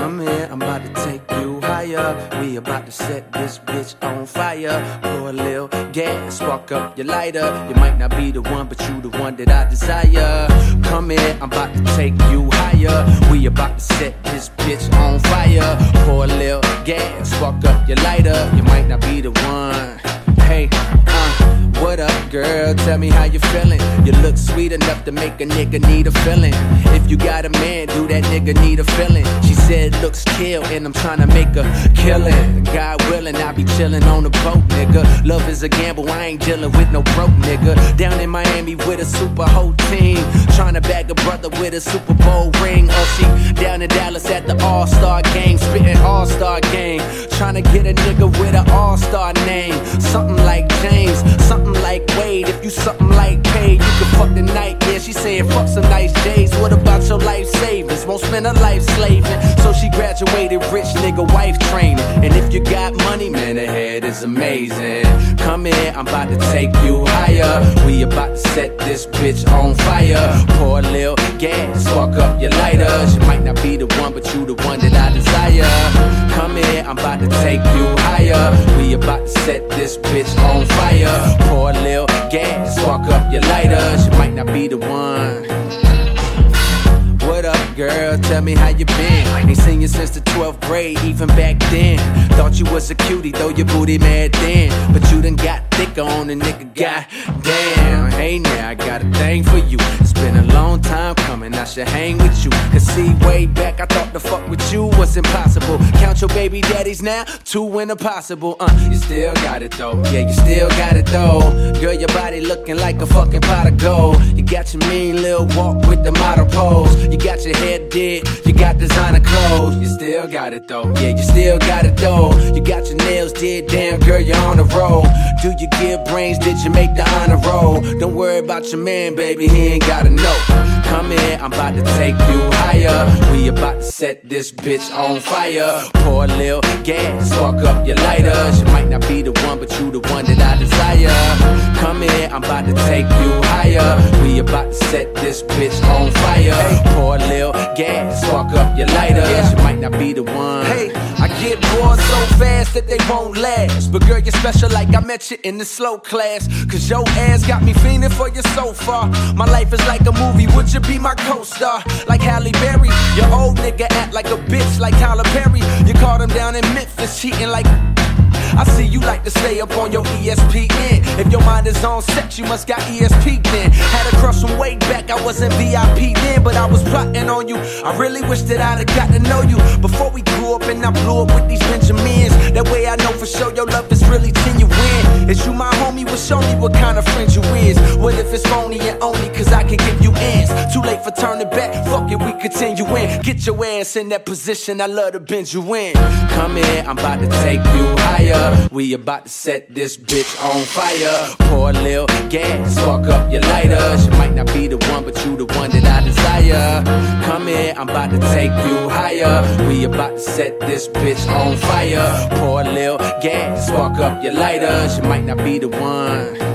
Come here, I'm about to take you higher. We about to set this bitch on fire. Pour a little gas, spark up your lighter. You might not be the one, but you the one that I desire. Come here, I'm about to take you higher. We about to set this bitch on fire. Pour a little gas, spark up your lighter. You might not be the one. Hey, what up, girl? Tell me how you feeling. You look sweet enough to make a nigga need a feeling. If you got a man, do that nigga need a feeling? She said looks kill, and I'm tryna make a killing. God willing, I be chillin' on the boat, nigga. Love is a gamble, I ain't dealing with no broke nigga. Down in Miami with a super whole team, tryna bag a brother with a Super Bowl ring. Or she down in Dallas at the All-Star game, spittin' All-Star game, tryna get a nigga with an All-Star name. Something like James, something like Wade. If you something like Paid, you can fuck the night. Yeah, she saying fuck some nice days. What about your life savings? Won't spend her life slaving. So she graduated rich nigga wife training. And if you got money, man, the head is amazing. Come here, I'm about to take you higher. We about to set this bitch on fire. Pour a little gas, spark up your lighter. She might not be the one, but you the one that I desire. Come here, I'm about to take you higher. We about to set this bitch on fire. Pour a little gas, spark up your lighter. She might not be the one. What up, girl? Tell me how you been. Ain't seen you since the 12th grade, even back then. Thought you was a cutie, though your booty mad then. But you done got thicker on the nigga, goddamn. Hey now, I got a thing for you. It's been a long time coming, I should hang with you. Cause see, way back, I thought to fuck with you was impossible. Count your baby daddies now, 2 in a possible. You still got it though, yeah, you still got it though. Girl, your body looking like a fucking pot of gold. You got your mean little walk with the model pose. You got your head did, you got designer clothes. You still got it though, yeah, you still got it though. You got your nails did, damn girl, you're on the roll. Do you give brains, did you make the honor roll? Don't worry about your man, baby, he ain't gotta know. Come here, I'm about to take you higher. We about to set this bitch on fire. Pour a little gas, spark up your lighter. She might not be the one, but you the one that I desire. Come here, I'm about to take you higher. We about to set this bitch on fire. Pour a little gas, spark up your lighter. She might not be the one. Hey, I get bored so fast that they won't last. But girl, you're special like I met you in the slow class. Cause your ass got me fiending for you so far. My life is like a movie, would you be my co-star? Like Halle Berry, your old nigga act like a bitch like Tyler Perry. You caught him down in Memphis cheating like... I see you like to stay up on your ESPN. If your mind is on sex, you must got ESP then. Had a crush from way back, I wasn't VIP then, but I was plotting on you. I really wish that I'd have got to know you before we grew up and I blew up with these Benjamins. That way I know for sure your love is really genuine. Is you my homie? Well, show me what kind of friend you is. What if it's phony and only cause I can give you ends? Too late for turning back, fuck it, we continue in. Get your ass in that position, I love to bend you in. Come here, I'm about to take you higher. We about to set this bitch on fire. Pour a little gas, spark up your lighter. She might not be the one, but you the one that I desire. Come here, I'm about to take you higher. We about to set this bitch on fire. Pour a little gas, spark up your lighter. She might not be the one.